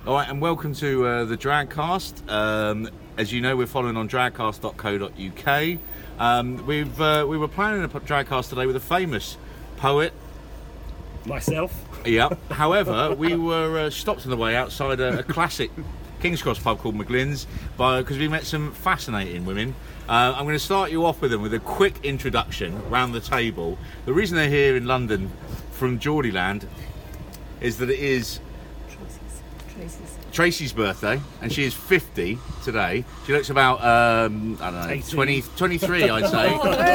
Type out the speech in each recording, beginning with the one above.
All right, and welcome to the Dragcast. As you know, we're following on dragcast.co.uk. We were planning a Dragcast today with a famous poet. Myself. Yeah. However, we were stopped on the way outside a classic King's Cross pub called McGlynn's because we met some fascinating women. I'm going to start you off with them with a quick introduction round the table. The reason they're here in London from Geordieland is that it is Tracy's birthday, and she is 50 today. She looks about, I don't know, 20, 23, I'd say.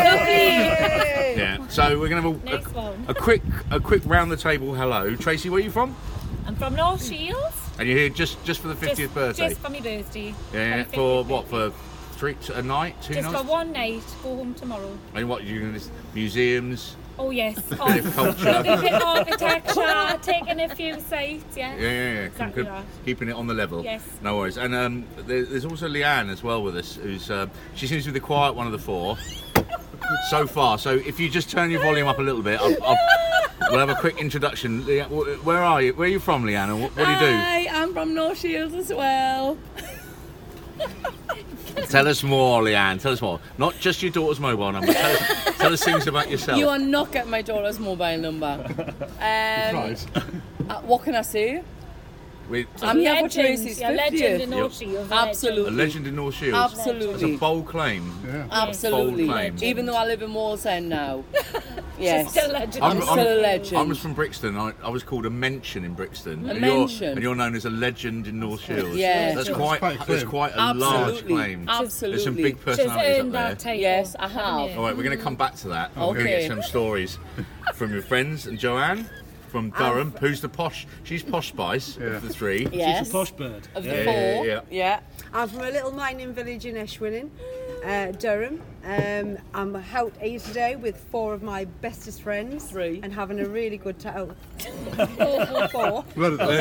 Yeah. So we're going to have a quick round the table hello. Tracy, where are you from? I'm from North Shields. And you're here just for the 50th birthday? Just for my birthday. Yeah. For what? For a night, 2 nights? Just for one night. Go home tomorrow. And what? You're going to museums? Oh yes. Bit of culture. Looking at bit of architecture, taking a few sites. Yeah. Yeah. Exactly that. Keeping it on the level. Yes. No worries. And there's also Leanne as well with us, who's she seems to be the quiet one of the four so far. So if you just turn your volume up a little bit, we'll have a quick introduction. Where are you? Where are you from, Leanne? And what do you do? Hi, I'm from North Shields as well. Tell us more, Leanne. Tell us more. Not just your daughter's mobile number. Tell us things about yourself. You are not getting my daughter's mobile number. What can I say? I'm here for Tracy's 50th. Legend in North Shields. Absolutely. A legend in North Shields. Absolutely. That's a bold claim. Yeah. Absolutely. Bold claim. Even though I live in Wallsend now. Yes. Still a legend. I'm still a legend. I was from Brixton. I was called a mention in Brixton. A And mention. you're known as a legend in North Shields. Yeah. That's quite quite a Absolutely. large claim. Absolutely. There's some big She's personalities earned up that there. title. Yes, I haven't have. you? All right, we're going to come back to that. We're going to get some stories from your friends. And Joanne from Durham, who's the posh. She's Posh Spice of the three. Yes. She's a posh bird. Of the four. Yeah. I'm from a little mining village in Eshwinning, Durham. I'm out here today with 4 of my bestest friends. 3. And having a really good time. 4. Blood of the-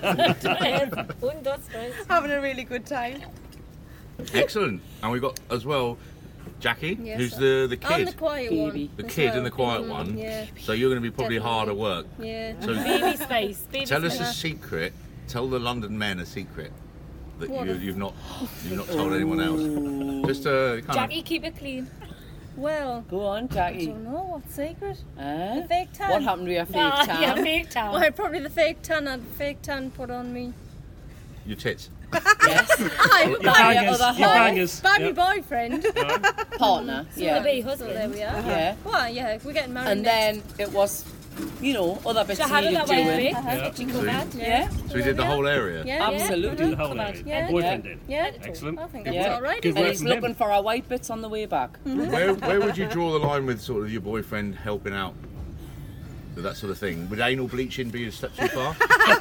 Un, dos, tres. Having a really good time. Excellent. And we've got as well Jackie, Yes, who's the I'm kid. the quiet Baby. one. The as kid well. and the quiet one. Yeah, So you're going to be probably Definitely. hard at work. yeah. So Baby space. Baby tell us space. a secret. Tell the London men a secret that What? you've not told anyone else. Just kind Jackie, keep it clean. Well, Go on, I Jackie. don't know what secret. The Fake tan. What happened to your fake tan? Yeah, fake town. Well, probably the fake tan. I had fake tan put on me. of your tits. Yes. I'm Your bangers. by Your bangers. by my Yep. boyfriend. Partner. Yeah. Yeah. Be So husband. there we are. Yeah. Well, yeah, if we're getting married And then it was, other bits So how did needed that way doing. fit? Yeah. She covered. Yeah. So we did the whole area. Yeah, Absolutely. The whole Covered. area. Yeah. Boyfriend did. Yeah. Excellent. I think that's Yeah. all right. Good isn't And work it? he's from him. looking for our white bits on the way back. Where would you draw the line with sort of your boyfriend helping out? That sort of thing. Would anal bleaching be a step too far?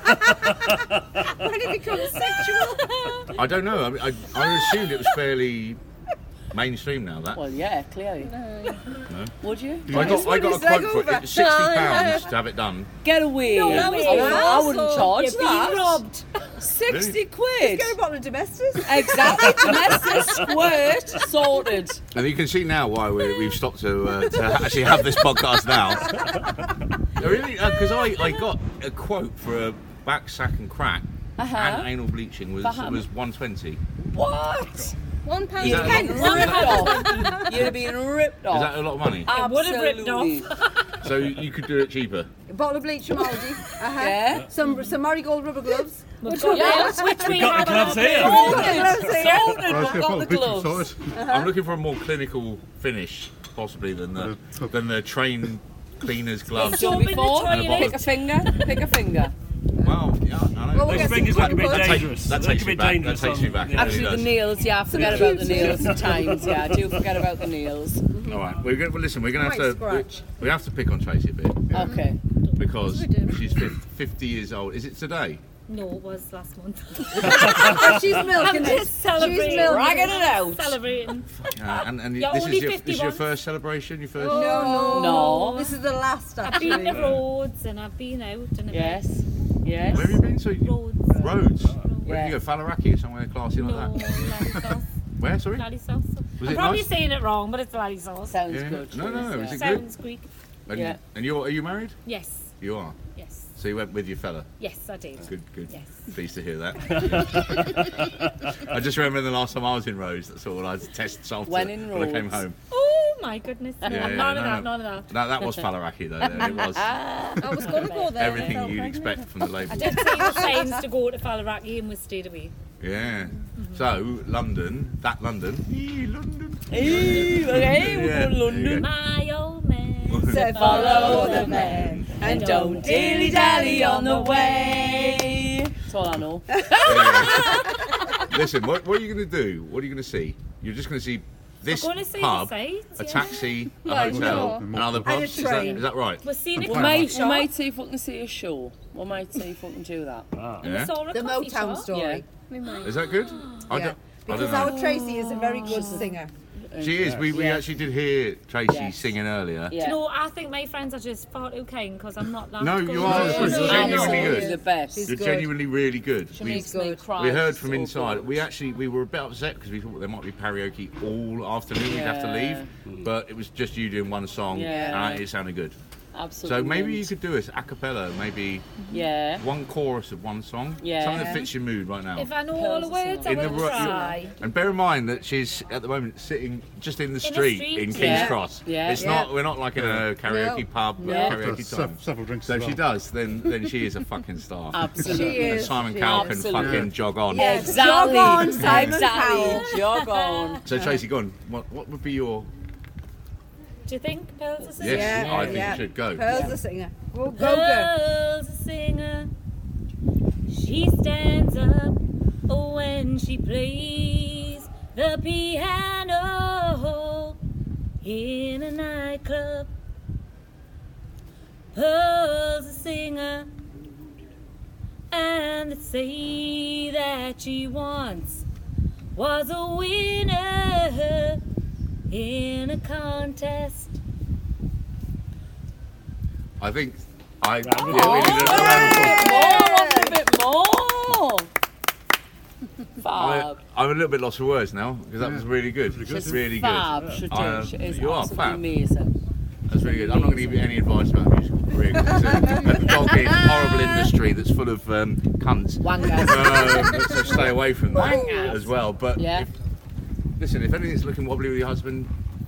When it becomes sexual. I don't know. I mean, I assumed it was fairly mainstream now. That. Well, yeah, clearly. No. Would you? I got a quote for it. It's £60 to have it done. Get away. No, I wouldn't charge You're being that. robbed. 60 quid. Get a bottle of domestics. Exactly. Domestic squirt sorted. And you can see now why we've stopped to actually have this podcast now. Really? Because I got a quote for a back, sack and crack and anal bleaching was 120. What? £1. Is that a Ripped off. You're being ripped off. Is that a lot of money? It would have ripped Absolutely. So you could do it cheaper. A bottle of bleach from Aldi. Yeah. Some marigold rubber gloves. Which we Got have the gloves on here. Sorted. I was going to Got follow the the gloves. size. I'm looking for a more clinical finish, possibly than the train cleaner's gloves. Done Jump in the before. toilet. Pick a finger. Pick a finger. Well, yeah, I know. Well, Those get some fingers look a bit cotton buds. dangerous. That They takes look a you bit back. dangerous That takes on- you back. yeah. Actually, the nails. Yeah, I forget about the nails at times. Yeah, I do forget about the nails. All right, we're going. Well, listen, we're going to have Quite to. scratch. We have to pick on Tracy a bit Okay. because she's 50 years old. Is it today? No, it was last month. She's milking I'm it. just celebrating. She's milking Ragging it out. Celebrating. And You're this only is your 51. first celebration. Your first. No. This is the last, I've been actually. the roads and I've been out and Yes. Where Yes. have you been to? Roads. Roads. Where Yeah. did you go? Fallaraki or somewhere classy like No, that? Laddie sauce. Where? Sorry. Laddie sauce. Was I'm it probably nice? saying it wrong, but it's Laddie sauce. Sounds Yeah. good. No, is it good? Sounds Greek. And, Yeah. and are you married? Yes. You are. Yes. So you went with your fella. Yes, I did. Good. Yes. Pleased to hear that. I just remember the last time I was in Rose, that's all I test salsa When in when I came Rhodes. home. Oh my goodness. No, Yeah, none of no. that, none of that. No, that was Falaraki though. It was I was going to go there. everything Felt you'd pregnant. expect from the label. I did see the signs to go to Falaraki and we stayed away. Yeah. So London, that London. London. Hey, okay, we're Yeah, going to London. My old man. Said Follow the man and don't dilly-dally on the way. That's all I know. Listen, what are you going to do? What are you going to see? You're just going to see this We're going to see pub, the sights. a yeah. taxi, a Yeah, hotel, sure. and other And a pubs. train. Is that right? We're seeing a We coffee might shop. see if we can see a show. We might see if we can do that. Ah. And Yeah. we saw a The coffee Motown shop. story. Yeah. We might. Is that good? I Yeah. don't Because know. our Tracy is a very good singer. She is. We Yes. actually did hear Tracy Yes. singing earlier. Yeah. Do you know, I think my friends are just far too kind because I'm not that No, good. you are. No, You're no, genuinely Absolutely good. the best. She's You're good. genuinely really good. She We, makes me good. cry. we heard from so inside. good. We were a bit upset because we thought there might be karaoke all afternoon. We'd have to Yeah. leave, but it was just you doing one song, Yeah. and it sounded good. Absolutely. So maybe you could do it a cappella, maybe Yeah. one chorus of one song, Yeah. something that fits your mood right now. If I know all the words, I In the will ro- try. And bear in mind that she's at the moment sitting just in the street street, in King's yeah. Cross. Yeah. It's not. We're not like in a karaoke pub. No. Karaoke time. Several drinks So as if she well. does, then she is a fucking star. Absolutely. She And is. Simon She Cowell is. can Absolutely. fucking jog on. Yes. Exactly. Jog on, Simon exactly. Cowell. Jog on. So Tracy, go on. What would be your? Do you think Pearl's a singer? Yes, Yeah, I think yeah. you should go. Pearl's the singer. Well, go, go. Pearl's a singer. She stands up when she plays the piano in a nightclub. Pearl's a singer, and they say that she once was a winner in a contest. I think I. Round of Yeah, we need a round of applause. More, a bit more. Fab. I'm a little bit lost for words now because that was really good. She's Really fab. good. She Uh, is you are absolutely fab. amazing. That's really good. I'm not going to give you any advice about musical career. 'Cause it's a dogged, horrible industry that's full of cunts. Wangers. So stay away from that Wangers. as well. But Yeah. listen, if anything's looking wobbly with your husband,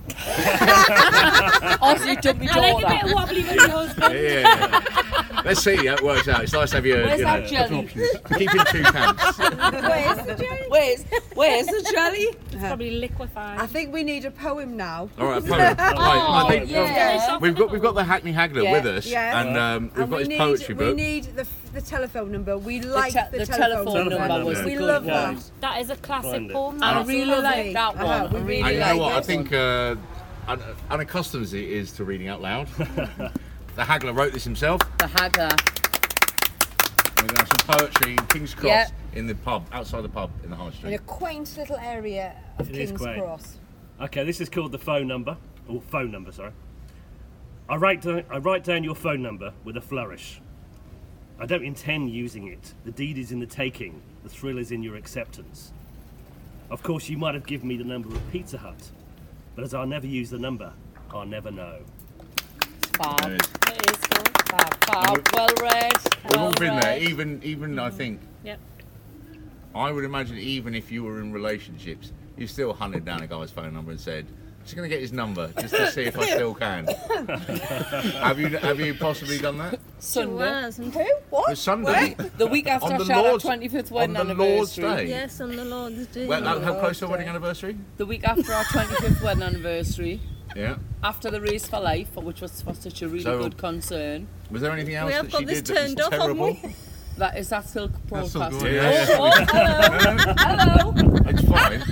Aussie dubby I like a bit daughter. of wobbly with your husband. yeah. Let's see how it works out. It's nice to have you. Where's you that know, jelly? keep in two camps. Where's the jelly? It's probably liquefied. I think we need a poem now. All right, right. I think yeah. we've got the Hackney Haggler Yeah. with us, Yeah. and we've And got we his need, poetry we book. need the telephone number. We like the, the telephone, telephone number was We the good love one. that. That is a classic Find it. poem. And I That's really lovely. like that one. Uh-huh, we I really really And you like know like what? I that think one. unaccustomed as he is to reading out loud, the Haggler wrote this himself. The Haggler. We're going to have some poetry in King's Cross Yeah. in the pub, outside the pub in the High In Street. a quaint little area of It is King's quaint. Cross. Okay, this is called the phone number. Sorry. I write down your phone number with a flourish. I don't intend using it. The deed is in the taking. The thrill is in your acceptance. Of course, you might have given me the number of Pizza Hut, but as I'll never use the number, I'll never know. Fab. There it is. It is good. Fab. Well read. We've all Well been there. read. Even I think, Yep. I would imagine even if you were in relationships, you still hunted down a guy's phone number and said, just going to get his number just to see if I still can. Have you possibly done that? Sunday. Who? What? It was Sunday. The week after On our the Charlotte's Lord's- 25th wedding on the Lord's anniversary. Day. Yes, on the Lord's Day. Well, how close to our wedding anniversary? The week after our 25th wedding anniversary. Yeah. After the Race for Life, which was for such a really So- good concern. Was there anything else have that got she this did that was turned off, haven't terrible? we? That still That's still broadcasting? going, yeah. Oh, hello. Hello. It's fine.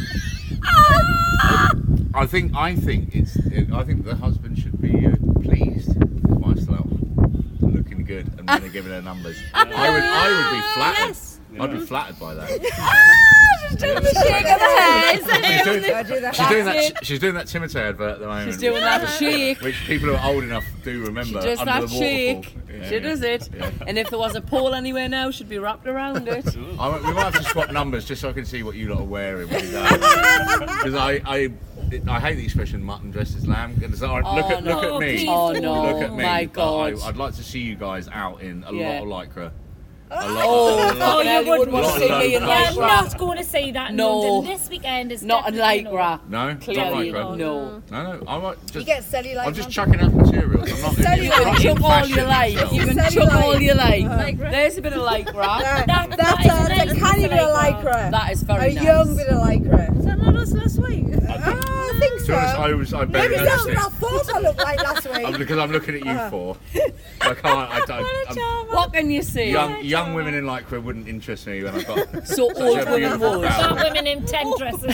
I think the husband should be pleased with my style, looking good, and then giving her numbers. I would be flattered. I'd be flattered by that. She's doing the shake of the head. I do that. She's doing that Timotei advert at the moment. She's doing that shake. which people who are old enough do She remember. does under that the waterfall. shake. Yeah, She does it. yeah. And if there was a pole anywhere now, she'd be wrapped around it. We might have to swap numbers just so I can see what you lot are wearing when you go. Because I hate the expression "mutton dressed as lamb." Look at me. Oh no! Look at me. My But God! I'd like to see you guys out in a Yeah. lot of lycra. Oh, you wouldn't want to see me in Yeah, I'm lycra. not going to see that in No. London. This weekend is Not in definitely lycra. No, Clearly, not lycra. no. No, I might You just. get cellulite. I'm just chucking out materials. I'm not. Cellulite. it's You not can in chuck all fashion you like. itself. You can Cellulite. chuck all you like. Lycra. There's a bit of lycra. That's nice a canny bit of lycra. lycra. That is A very nice. young bit of lycra. Was that not us last week? I think To so. be honest, I barely Maybe that's noticed what I it. thought I looked like last week. Because I'm looking at you four. I can't. I don't. What can you say? Young women in lycra wouldn't interest me when I've got. So such old a women beautiful would. bow. Some women in tent dresses.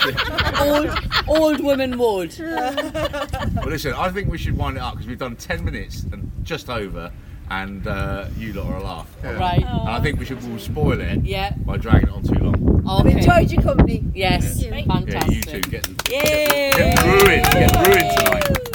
Old women would. Well, listen, I think we should wind it up because we've done 10 minutes and just over, and you lot are a laugh. Right. And I think we'll spoil it Yeah. by dragging it on too long. I've Okay. enjoyed your company. Yes. Yeah. Yeah, you Fantastic. two get Yay! ruined tonight.